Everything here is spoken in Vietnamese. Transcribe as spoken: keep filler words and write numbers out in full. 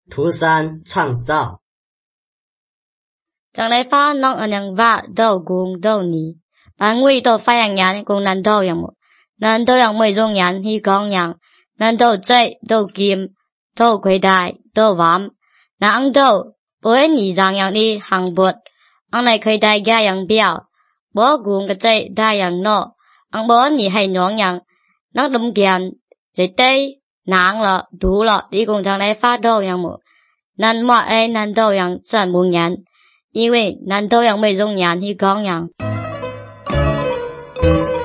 涂山创造。 Chẳng lẽ phá nông ở nhàng vạ đâu cùng đâu ní. Bán nguy đâu phá nhàng nhán cùng nàn đâu nhàng một. Nàn đâu nhàng mười dung nhán hi gong nhàng. Nàn đâu chạy đâu kim. Đâu quay đại đâu vám. Nàn đâu bố ấy nhì giang nhàng đi hàng bột. Ang này quay đại gà nhàng biểu. Bố cùng cái chạy đại nhàng nọ. Ang bố nhì hay nhoáng nhàng. Nắng đâm kiền. Rồi tây nắng lọ đủ lọ đi cùng chẳng lẽ phá đâu nhàng một. Nàn mọi ấy nàn đâu nhàng soạn buông nhán. 因为南头羊没容颜，他讲样。